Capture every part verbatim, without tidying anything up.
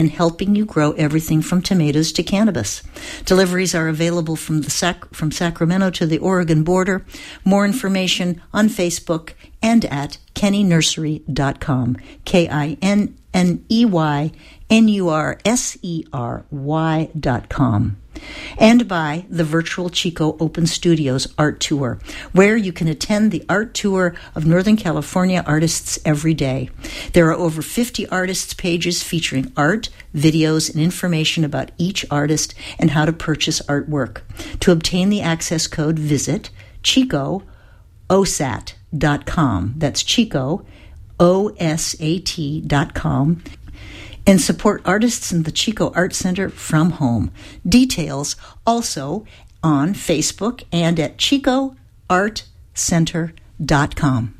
and helping you grow everything from tomatoes to cannabis. Deliveries are available from the Sac- from Sacramento to the Oregon border. More information on Facebook and at kenny nursery dot com. K I N N E Y N U R S E R Y dot com. And by the Virtual Chico Open Studios Art Tour, where you can attend the art tour of Northern California artists every day. There are over fifty artists' pages featuring art, videos, and information about each artist and how to purchase artwork. To obtain the access code, visit chico o sat dot com. That's Chico, O S A T dot com. And support artists in the Chico Art Center from home. Details also on Facebook and at chico art center dot com.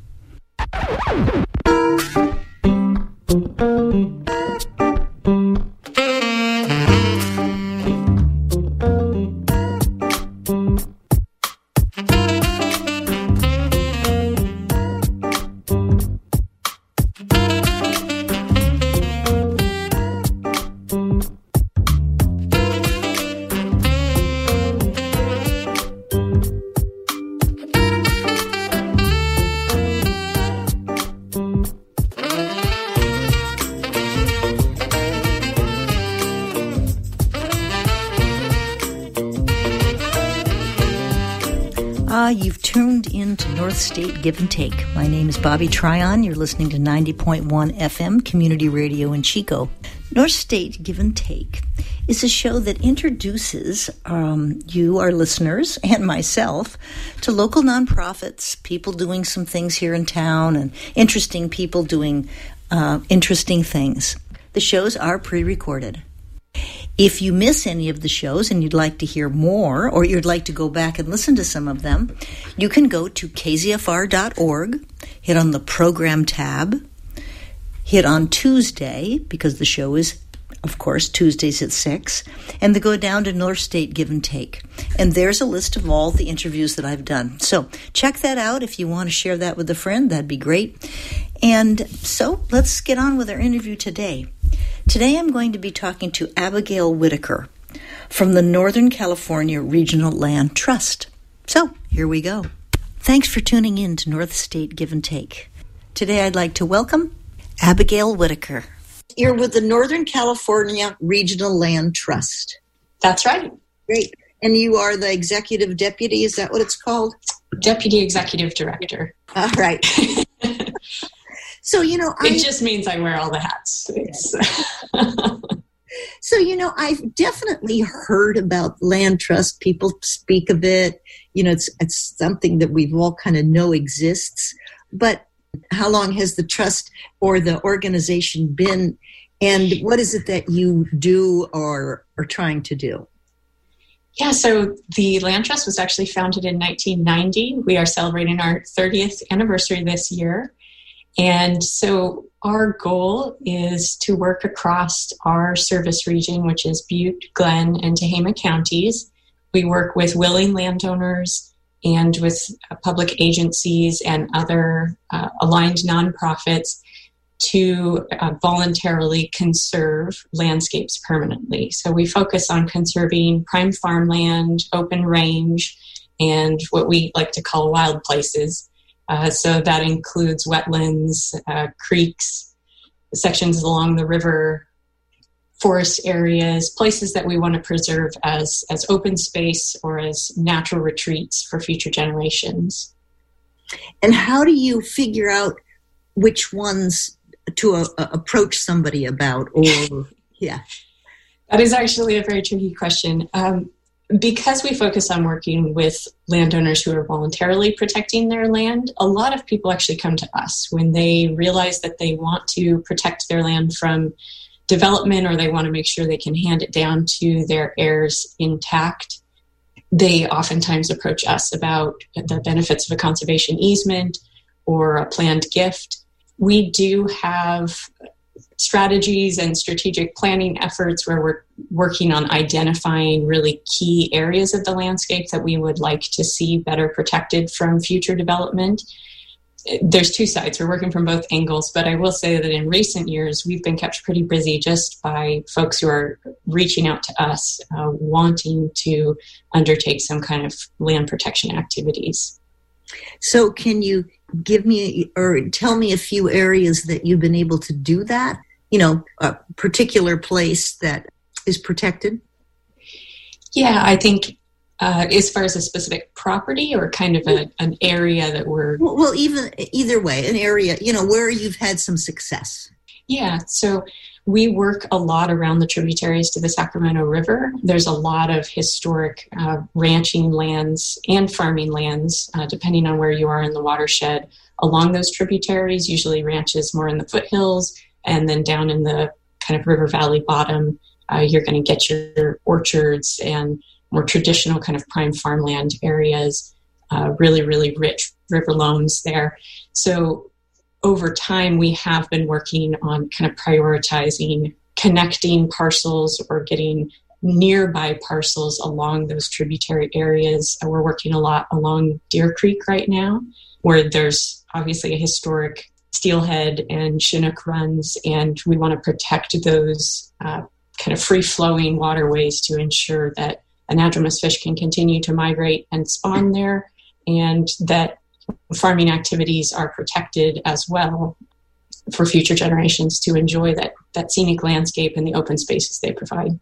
You've tuned in to North State Give and Take. My name is Bobby Tryon. You're listening to ninety point one F M Community Radio in Chico. North State Give and Take is a show that introduces um, you, our listeners, and myself to local nonprofits, people doing some things here in town, and interesting people doing uh, interesting things. The shows are pre-recorded. If you miss any of the shows and you'd like to hear more, or you'd like to go back and listen to some of them, you can go to k z f r dot org, hit on the program tab, hit on Tuesday, because the show is, of course, Tuesdays at six, and then go down to North State Give and Take. And there's a list of all the interviews that I've done. So check that out. If you want to share that with a friend, that'd be great. And so let's get on with our interview today. Today I'm going to be talking to Abigail Whitaker from the Northern California Regional Land Trust. So, here we go. Thanks for tuning in to North State Give and Take. Today I'd like to welcome Abigail Whitaker. You're with the Northern California Regional Land Trust. That's right. Great. And you are the executive deputy, is that what it's called? Deputy Executive Director. All right. So, you know, I... It just means I wear all the hats. So, you know, I've definitely heard about land trust. People speak of it. You know, it's it's something that we've all kind of know exists. But how long has the trust or the organization been? And what is it that you do or are trying to do? Yeah, so the Land Trust was actually founded in nineteen ninety. We are celebrating our thirtieth anniversary this year. And so our goal is to work across our service region, which is Butte, Glenn, and Tehama counties. We work with willing landowners and with uh, public agencies and other uh, aligned nonprofits to uh, voluntarily conserve landscapes permanently. So we focus on conserving prime farmland, open range, and what we like to call wild places. Uh, so that includes wetlands, uh, creeks, sections along the river, forest areas, places that we want to preserve as, as open space or as natural retreats for future generations. And how do you figure out which ones to uh, approach somebody about? Or yeah, that is actually a very tricky question. Um, Because we focus on working with landowners who are voluntarily protecting their land, a lot of people actually come to us when they realize that they want to protect their land from development or they want to make sure they can hand it down to their heirs intact. They oftentimes approach us about the benefits of a conservation easement or a planned gift. We do have strategies and strategic planning efforts where we're working on identifying really key areas of the landscape that we would like to see better protected from future development. there's two sides. We're working from both angles, but I will say that in recent years, we've been kept pretty busy just by folks who are reaching out to us, uh, wanting to undertake some kind of land protection activities. So can you give me or tell me a few areas that you've been able to do that? You know, a particular place that is protected? Yeah, I think Uh, as far as a specific property or kind of a, an area that we're... Well, well, even either way, an area, you know, where you've had some success. Yeah, so we work a lot around the tributaries to the Sacramento River. There's a lot of historic uh, ranching lands and farming lands, uh, depending on where you are in the watershed, along those tributaries, usually ranches more in the foothills, and then down in the kind of river valley bottom, uh, you're going to get your orchards and more traditional kind of prime farmland areas, uh, really, really rich river loams there. So over time, we have been working on kind of prioritizing connecting parcels or getting nearby parcels along those tributary areas. Uh, we're working a lot along Deer Creek right now, where there's obviously a historic steelhead and Chinook runs, and we want to protect those uh, kind of free-flowing waterways to ensure that anadromous fish can continue to migrate and spawn there, and that farming activities are protected as well for future generations to enjoy that, that scenic landscape and the open spaces they provide.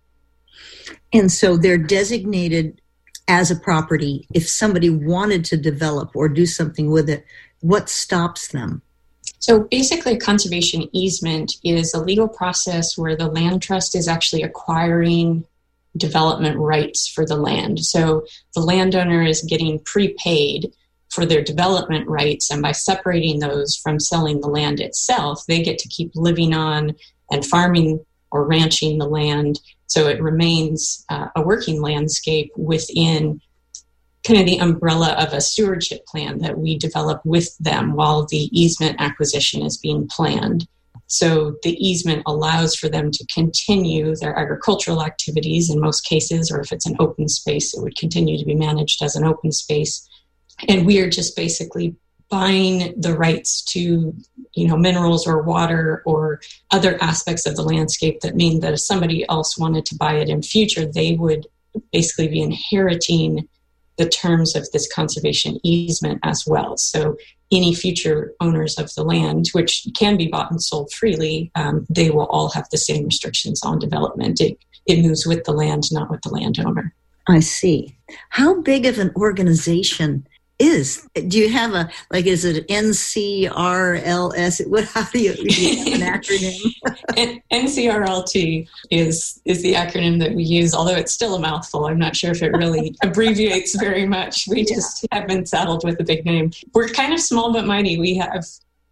And so they're designated as a property. If somebody wanted to develop or do something with it, what stops them? So basically, a conservation easement is a legal process where the land trust is actually acquiring development rights for the land. So the landowner is getting prepaid for their development rights, and by separating those from selling the land itself, they get to keep living on and farming or ranching the land, so it remains uh, a working landscape within kind of the umbrella of a stewardship plan that we develop with them while the easement acquisition is being planned. So the easement allows for them to continue their agricultural activities in most cases, or if it's an open space, it would continue to be managed as an open space. And we are just basically buying the rights to, you know, minerals or water or other aspects of the landscape that mean that if somebody else wanted to buy it in future, they would basically be inheriting the terms of this conservation easement as well. So any future owners of the land, which can be bought and sold freely, um, they will all have the same restrictions on development. It, it moves with the land, not with the landowner. I see. How big of an organization is? Do you have a, like, is it N C R L S? What, how do you, do you have an acronym? N C R L T is is the acronym that we use, although it's still a mouthful. I'm not sure if it really abbreviates very much. We just yeah. have been saddled with a big name. We're kind of small but mighty. We have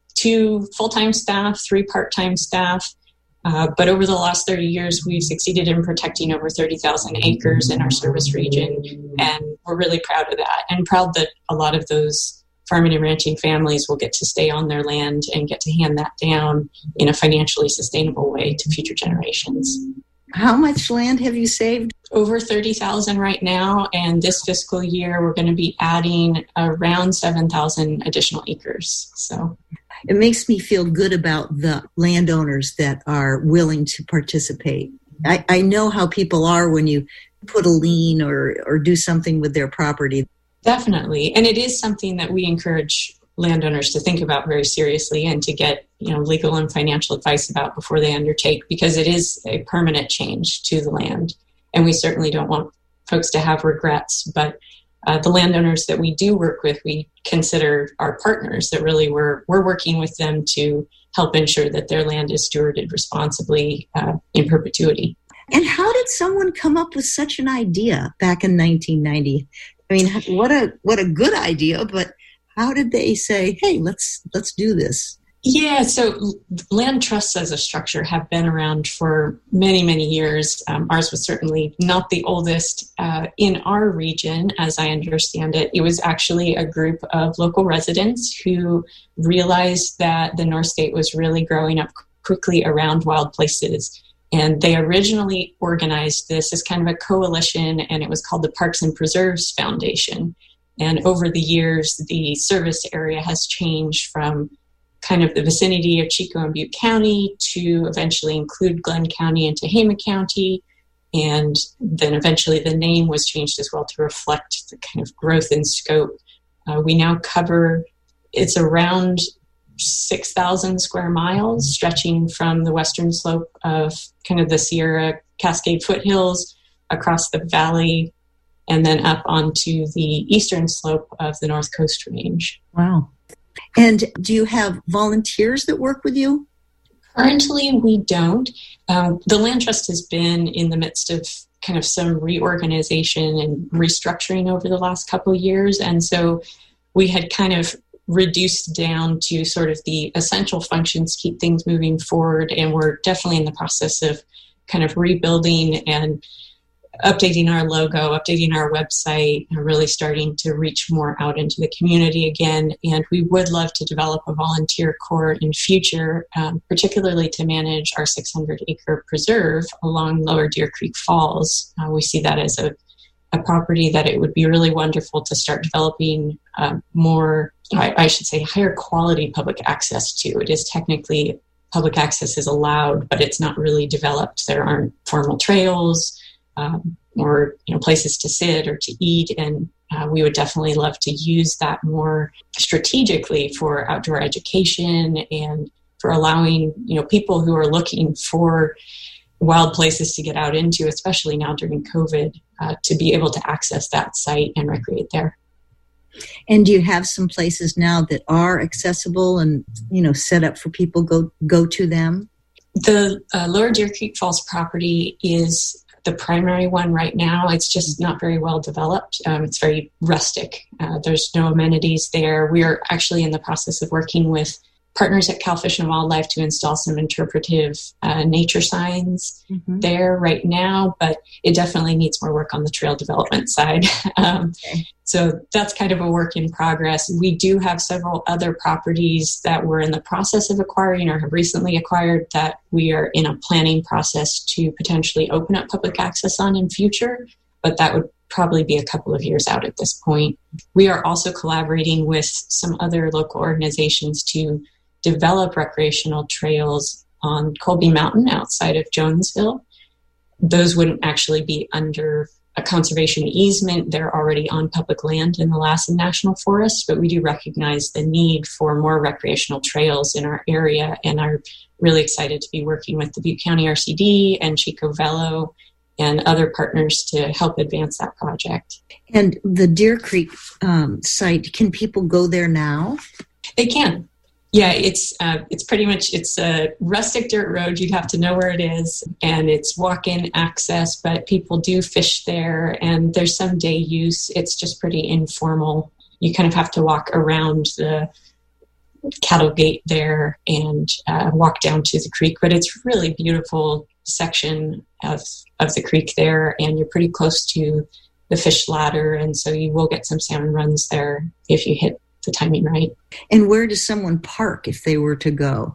two full-time staff, three part-time staff. Uh, but over the last thirty years, we've succeeded in protecting over thirty thousand acres in our service region, and we're really proud of that, and proud that a lot of those farming and ranching families will get to stay on their land and get to hand that down in a financially sustainable way to future generations. How much land have you saved? Over thirty thousand right now, and this fiscal year we're going to be adding around seven thousand additional acres. So it makes me feel good about the landowners that are willing to participate. I, I know how people are when you put a lien or, or do something with their property. Definitely. And it is something that we encourage landowners to think about very seriously and to get, you know, legal and financial advice about before they undertake, because it is a permanent change to the land. And we certainly don't want folks to have regrets, but Uh, the landowners that we do work with, we consider our partners, that really we're, we're working with them to help ensure that their land is stewarded responsibly uh, in perpetuity. And how did someone come up with such an idea back in nineteen ninety? I mean, what a what a good idea, but how did they say, hey, let's let's do this? Yeah, so land trusts as a structure have been around for many, many years. Um, ours was certainly not the oldest uh, in our region, as I understand it. It was actually a group of local residents who realized that the North State was really growing up quickly around wild places. And they originally organized this as kind of a coalition, and it was called the Parks and Preserves Foundation. And over the years, the service area has changed from kind of the vicinity of Chico and Butte County to eventually include Glenn County and Tehama County. And then eventually the name was changed as well to reflect the kind of growth in scope. Uh, we now cover, it's around six thousand square miles, stretching from the western slope of kind of the Sierra Cascade foothills across the valley and then up onto the eastern slope of the North Coast Range. Wow. And do you have volunteers that work with you? Currently, we don't. Um, the Land Trust has been in the midst of kind of some reorganization and restructuring over the last couple of years. And so we had kind of reduced down to sort of the essential functions, keep things moving forward. And we're definitely in the process of kind of rebuilding and updating our logo, updating our website, and really starting to reach more out into the community again. And we would love to develop a volunteer corps in future, um, particularly to manage our six hundred acre preserve along Lower Deer Creek Falls. Uh, we see that as a, a property that it would be really wonderful to start developing um, more, I, I should say, higher quality public access to. It is technically, public access is allowed, but it's not really developed. There aren't formal trails, Um, or you know places to sit or to eat, and uh, we would definitely love to use that more strategically for outdoor education and for allowing you know people who are looking for wild places to get out into, especially now during COVID, uh, to be able to access that site and recreate there. And do you have some places now that are accessible and you know set up for people go go to them? The uh, Lower Deer Creek Falls property is the primary one right now. It's just not very well developed. Um, it's very rustic. Uh, there's no amenities there. We are actually in the process of working with partners at Cal Fish and Wildlife to install some interpretive uh, nature signs mm-hmm. there right now, but it definitely needs more work on the trail development side. um, okay. So that's kind of a work in progress. We do have several other properties that we're in the process of acquiring or have recently acquired that we are in a planning process to potentially open up public access on in future, but that would probably be a couple of years out at this point. We are also collaborating with some other local organizations to develop recreational trails on Colby Mountain outside of Jonesville. Those wouldn't actually be under a conservation easement. They're already on public land in the Lassen National Forest, but we do recognize the need for more recreational trails in our area and are really excited to be working with the Butte County R C D and Chico Velo and other partners to help advance that project. And the Deer Creek um, site, can people go there now? They can. Yeah, it's uh, it's pretty much, it's a rustic dirt road. You'd have to know where it is, and it's walk-in access, but people do fish there, and there's some day use. It's just pretty informal. You kind of have to walk around the cattle gate there and uh, walk down to the creek, but it's really beautiful section of, of the creek there, and you're pretty close to the fish ladder, and so you will get some salmon runs there if you hit the timing right. And where does someone park if they were to go?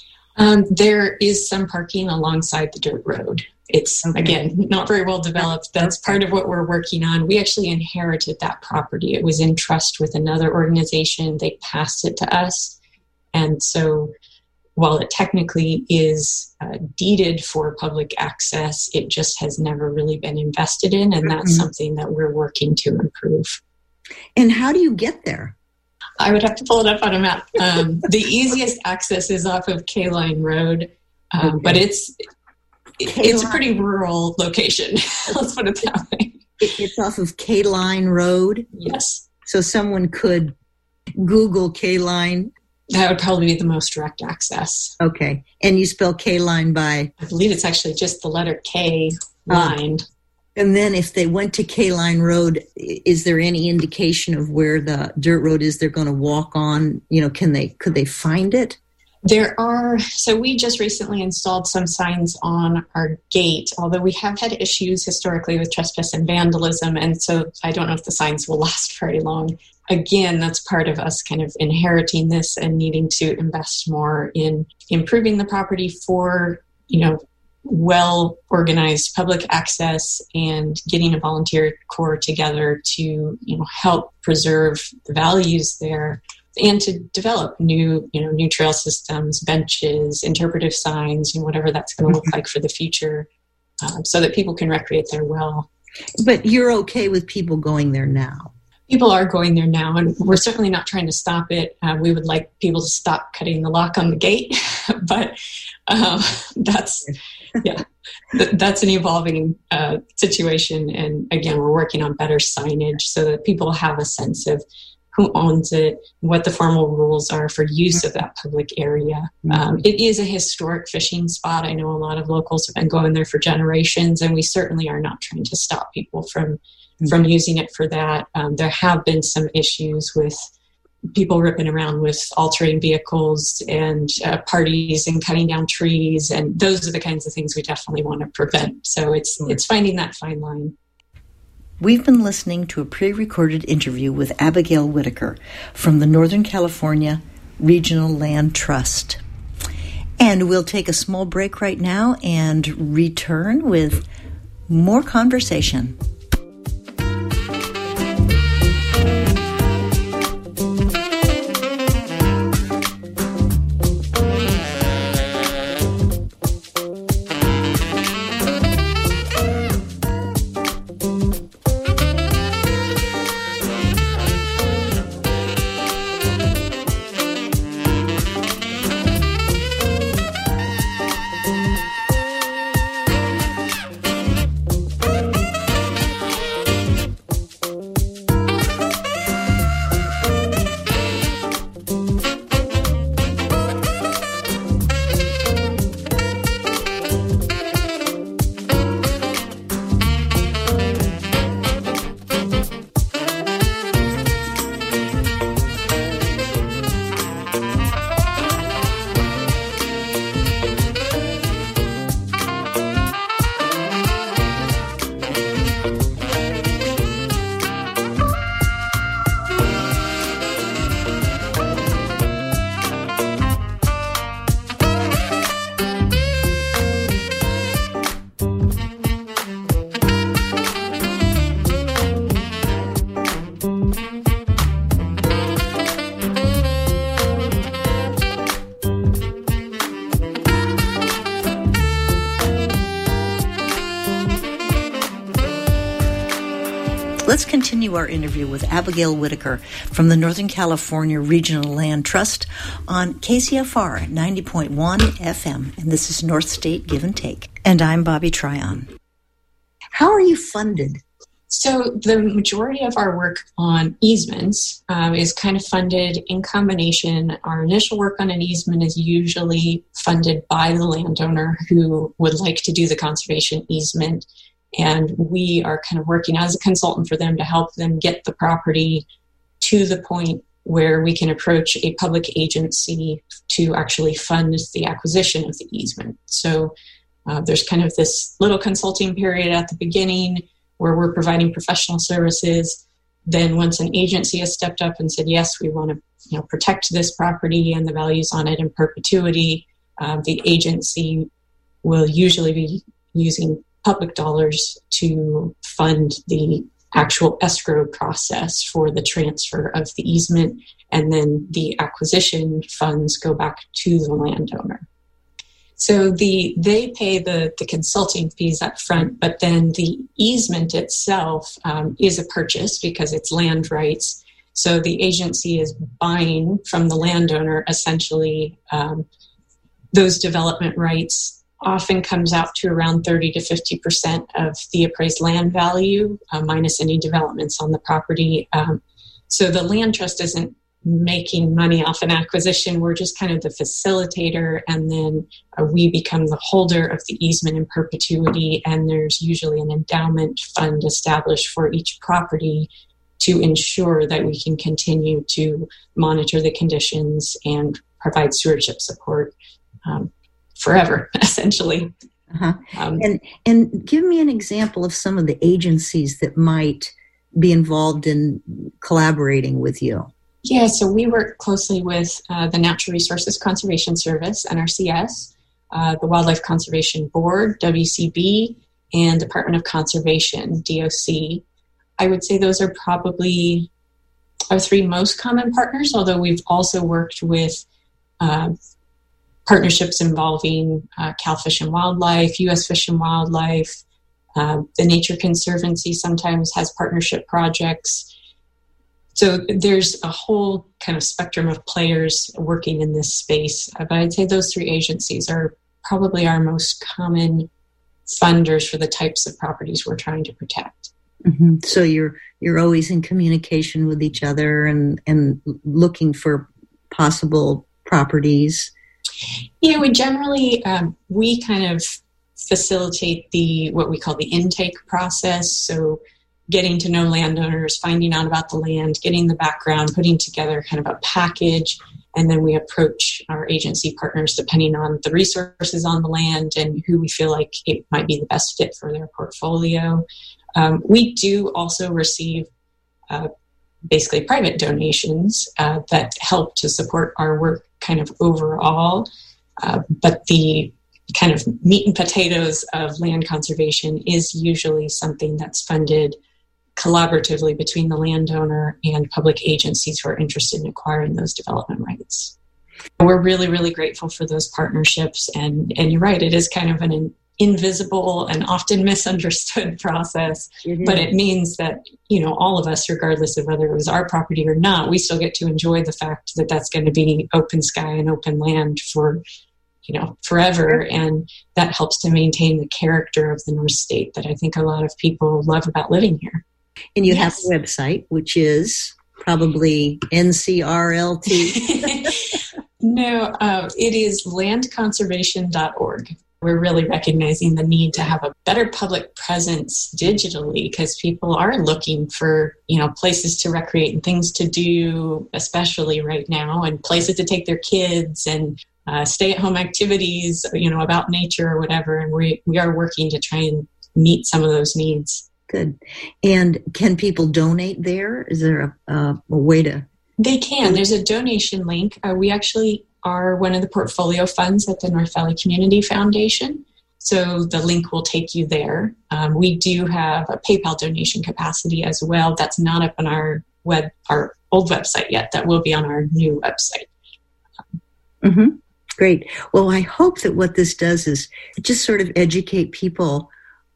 Um, there is some parking alongside the dirt road. It's, okay. Again, not very well developed. That's okay. Part of what we're working on. We actually inherited that property. It was in trust with another organization. They passed it to us. And so while it technically is uh, deeded for public access, it just has never really been invested in. And that's mm-hmm. something that we're working to improve. And how do you get there? I would have to pull it up on a map. Um, the easiest access is off of K-Line Road, um, okay. but it's it's a pretty rural location. Let's put it that way. It's off of K-Line Road? Yes. So someone could Google K-Line? That would probably be the most direct access. Okay. And you spell K-Line by? I believe it's actually just the letter K line. Oh. And then if they went to K-Line Road, is there any indication of where the dirt road is they're going to walk on? You know, can they, could they find it? There are, so we just recently installed some signs on our gate, although we have had issues historically with trespass and vandalism, and so I don't know if the signs will last very long. Again, that's part of us kind of inheriting this and needing to invest more in improving the property for, you know, well-organized public access and getting a volunteer corps together to, you know, help preserve the values there and to develop new, you know, new trail systems, benches, interpretive signs, and whatever that's going to look like for the future, um, so that people can recreate there well. But you're okay with people going there now? People are going there now, and we're certainly not trying to stop it. Uh, we would like people to stop cutting the lock on the gate, but um, that's, yeah, th- that's an evolving uh, situation. And again, we're working on better signage so that people have a sense of who owns it, what the formal rules are for use of that public area. Um, it is a historic fishing spot. I know a lot of locals have been going there for generations, and we certainly are not trying to stop people from from using it for that. Um, there have been some issues with people ripping around with all-terrain vehicles and uh, parties and cutting down trees, and those are the kinds of things we definitely want to prevent. So it's it's finding that fine line. We've been listening to a pre-recorded interview with Abigail Whitaker from the Northern California Regional Land Trust. And we'll take a small break right now and return with more conversation. Let's continue our interview with Abigail Whitaker from the Northern California Regional Land Trust on K C F R ninety point one F M. And this is North State Give and Take. And I'm Bobby Tryon. How are you funded? So the majority of our work on easements um, is kind of funded in combination. Our initial work on an easement is usually funded by the landowner who would like to do the conservation easement. And we are kind of working as a consultant for them to help them get the property to the point where we can approach a public agency to actually fund the acquisition of the easement. So uh, there's kind of this little consulting period at the beginning where we're providing professional services. Then once an agency has stepped up and said, yes, we want to you know, protect this property and the values on it in perpetuity, uh, the agency will usually be using public dollars to fund the actual escrow process for the transfer of the easement, and then the acquisition funds go back to the landowner. So the they pay the, the consulting fees up front, but then the easement itself um, is a purchase because it's land rights. So the agency is buying from the landowner essentially um, those development rights. Often comes out to around thirty to fifty percent of the appraised land value, uh, minus any developments on the property. Um, so the land trust isn't making money off an acquisition. We're just kind of the facilitator, and then uh, we become the holder of the easement in perpetuity, and there's usually an endowment fund established for each property to ensure that we can continue to monitor the conditions and provide stewardship support um, forever, essentially. Uh-huh. Um, and and give me an example of some of the agencies that might be involved in collaborating with you. Yeah, so we work closely with uh, the Natural Resources Conservation Service, N R C S. uh, the Wildlife Conservation Board, W C B, and Department of Conservation, D O C. I would say those are probably our three most common partners, although we've also worked with uh, partnerships involving uh, Cal Fish and Wildlife, U S Fish and Wildlife. Uh, the Nature Conservancy sometimes has partnership projects. So there's a whole kind of spectrum of players working in this space. But I'd say those three agencies are probably our most common funders for the types of properties we're trying to protect. Mm-hmm. So you're you're always in communication with each other and, and looking for possible properties. You know, we generally, um, we kind of facilitate the, what we call the intake process. So getting to know landowners, finding out about the land, getting the background, putting together kind of a package, and then we approach our agency partners depending on the resources on the land and who we feel like it might be the best fit for their portfolio. Um, we do also receive uh, basically private donations uh, that help to support our work kind of overall. Uh, but the kind of meat and potatoes of land conservation is usually something that's funded collaboratively between the landowner and public agencies who are interested in acquiring those development rights. We're really, really grateful for those partnerships. And, and you're right, it is kind of an invisible and often misunderstood process, mm-hmm. but it means that, you know, all of us, regardless of whether it was our property or not, we still get to enjoy the fact that that's going to be open sky and open land for, you know, forever. And that helps to maintain the character of the North State that I think a lot of people love about living here. And you yes. have a website, which is probably N C R L T. No, uh, it is land conservation dot org. We're really recognizing the need to have a better public presence digitally because people are looking for, you know, places to recreate and things to do, especially right now, and places to take their kids and uh, stay-at-home activities, you know, about nature or whatever. And we we are working to try and meet some of those needs. Good. And can people donate there? Is there a, uh, a way to? They can. There's a donation link. Uh, we actually are one of the portfolio funds at the North Valley Community Foundation. So the link will take you there. Um, we do have a PayPal donation capacity as well. That's not up on our web, our old website yet. That will be on our new website. Mm-hmm. Great. Well, I hope that what this does is just sort of educate people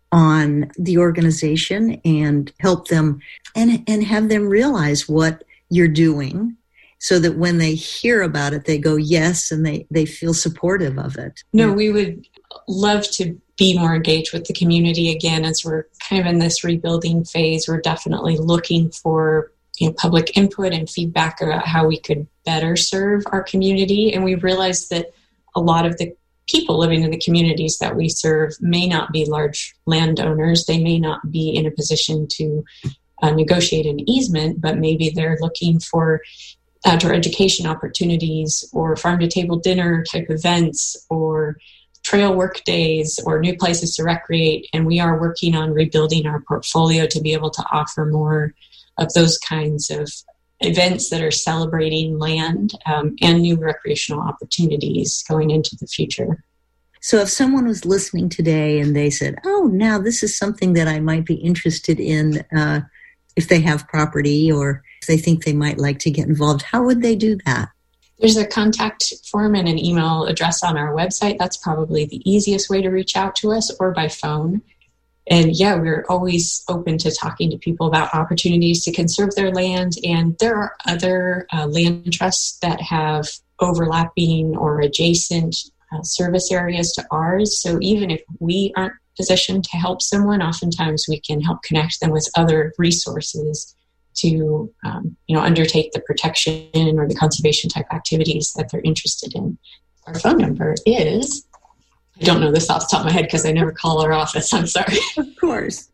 on the organization and help them and, and have them realize what you're doing so that when they hear about it, they go, yes, and they, they feel supportive of it. No, we would love to be more engaged with the community again as we're kind of in this rebuilding phase. We're definitely looking for, you know, public input and feedback about how we could better serve our community. And we realized that a lot of the people living in the communities that we serve may not be large landowners. They may not be in a position to uh, negotiate an easement, but maybe they're looking for outdoor education opportunities or farm-to-table dinner type events or trail work days or new places to recreate. And we are working on rebuilding our portfolio to be able to offer more of those kinds of events that are celebrating land um, and new recreational opportunities going into the future. So if someone was listening today and they said, oh, now this is something that I might be interested in uh, if they have property or if they think they might like to get involved, how would they do that? There's a contact form and an email address on our website. That's probably the easiest way to reach out to us, or by phone. And yeah, we're always open to talking to people about opportunities to conserve their land. And there are other uh, land trusts that have overlapping or adjacent uh, service areas to ours. So even if we aren't positioned to help someone, oftentimes we can help connect them with other resources to um, you know, undertake the protection or the conservation type activities that they're interested in. Our phone number is, I don't know this off the top of my head because I never call our office, I'm sorry. Of course.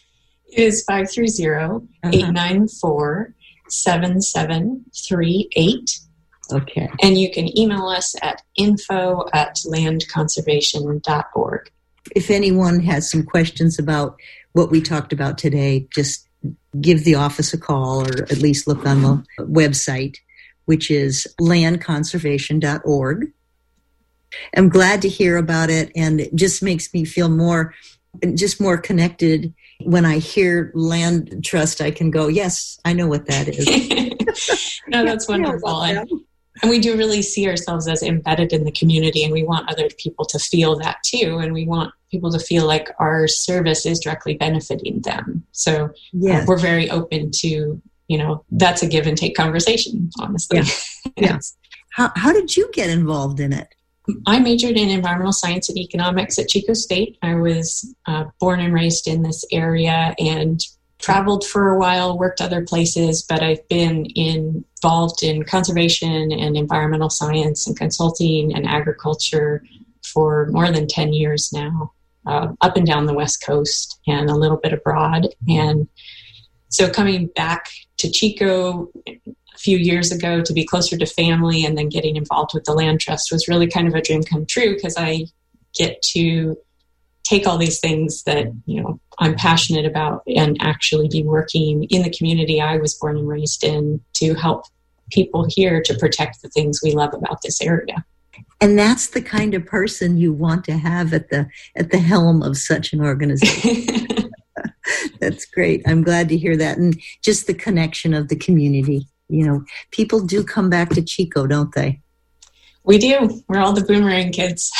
It is five three zero, eight nine four, seven seven three eight. Okay. And you can email us at info at land conservation dot org. If anyone has some questions about what we talked about today, just give the office a call or at least look on the website, which is land conservation dot org. I'm glad to hear about it, and it just makes me feel more, just more connected. When I hear land trust, I can go, yes, I know what that is. No, that's wonderful. And, and we do really see ourselves as embedded in the community, and we want other people to feel that too. And we want people to feel like our service is directly benefiting them. So yes. uh, we're very open to, you know, that's a give and take conversation, honestly. Yeah. Yeah. How, how did you get involved in it? I majored in environmental science and economics at Chico State. I was uh, born and raised in this area and traveled for a while, worked other places, but I've been involved in conservation and environmental science and consulting and agriculture for more than ten years now, uh, up and down the West Coast and a little bit abroad. And so coming back to Chico a few years ago to be closer to family and then getting involved with the Land Trust was really kind of a dream come true, because I get to take all these things that, you know, I'm passionate about and actually be working in the community I was born and raised in to help people here to protect the things we love about this area. And that's the kind of person you want to have at the at the helm of such an organization. That's great. I'm glad to hear that. And just the connection of the community. You know, people do come back to Chico, don't they? We do. We're all the boomerang kids.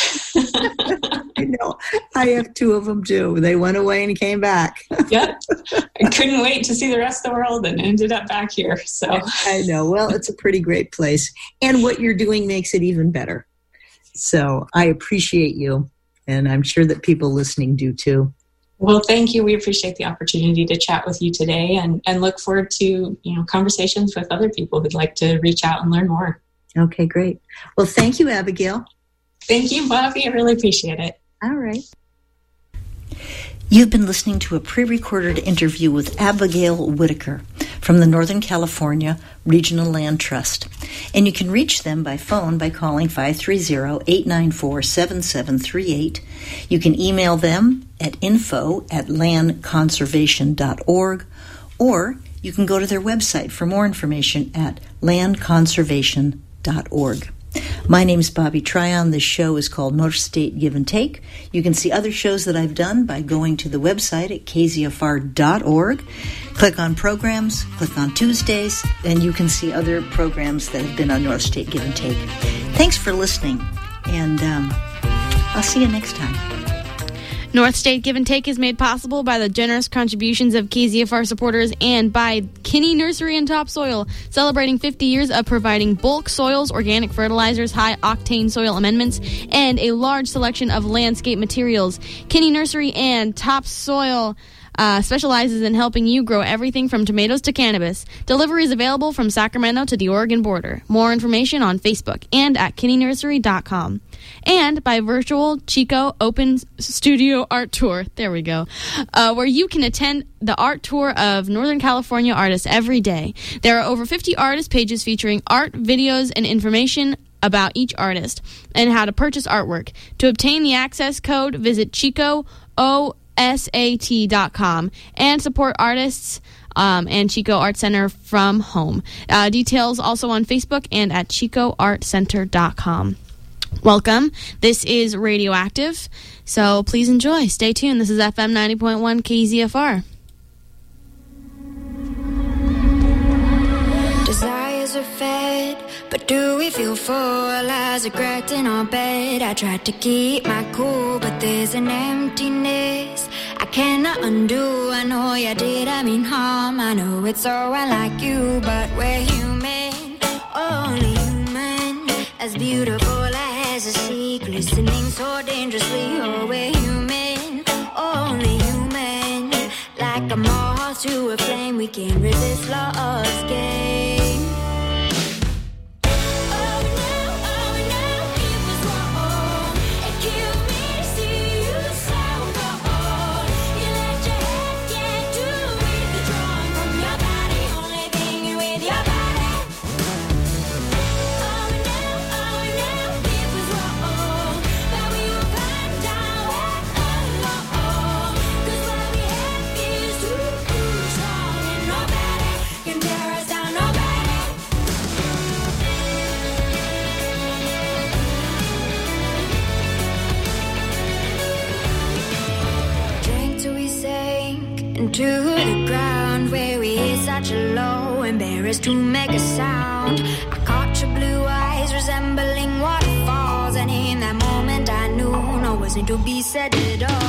I know. I have two of them too. They went away and came back. Yep. I couldn't wait to see the rest of the world and ended up back here. So I know. Well, it's a pretty great place. And what you're doing makes it even better. So I appreciate you. And I'm sure that people listening do too. Well, thank you. We appreciate the opportunity to chat with you today, and, and look forward to, you know, conversations with other people who'd like to reach out and learn more. Okay, great. Well, thank you, Abigail. Thank you, Bobby. I really appreciate it. All right. You've been listening to a pre-recorded interview with Abigail Whitaker from the Northern California Regional Land Trust. And you can reach them by phone by calling five three zero, eight nine four, seven seven three eight. You can email them at info at land conservation dot org, or you can go to their website for more information at land conservation dot org. My name's Bobby Tryon. This show is called North State Give and Take. You can see other shows that I've done by going to the website at k z f r dot org. Click on programs, click on Tuesdays, and you can see other programs that have been on North State Give and Take. Thanks for listening, and um, I'll see you next time. North State Give and Take is made possible by the generous contributions of K Z F R supporters and by Kinney Nursery and Topsoil, celebrating fifty years of providing bulk soils, organic fertilizers, high-octane soil amendments, and a large selection of landscape materials. Kinney Nursery and Topsoil Uh, specializes in helping you grow everything from tomatoes to cannabis. Delivery is available from Sacramento to the Oregon border. More information on Facebook and at kinney nursery dot com. And by Virtual Chico Open Studio Art Tour, there we go, uh, where you can attend the art tour of Northern California artists every day. There are over fifty artist pages featuring art, videos, and information about each artist and how to purchase artwork. To obtain the access code, visit Chico O. S A T dot com and support artists um, and Chico Art Center from home. Uh, details also on Facebook and at chico art center dot com. Welcome. This is Radioactive, so please enjoy. Stay tuned. This is F M ninety point one K Z F R. Desires are fed, but do we feel full? As a cracked in our bed, I tried to keep my cool, but there's an emptiness I cannot undo. I know you did, I mean harm. I know it's alright like you, but we're human, only human. As beautiful as a sea, glistening so dangerously. Oh, we're human, only human. Like a moth to a flame, we can't resist love's game. Can tear us down, nobody. to the ground where we hit such a low, embarrassed to make a sound. I caught your blue eyes resembling waterfalls, and in that moment I knew no wasn't to be said at all.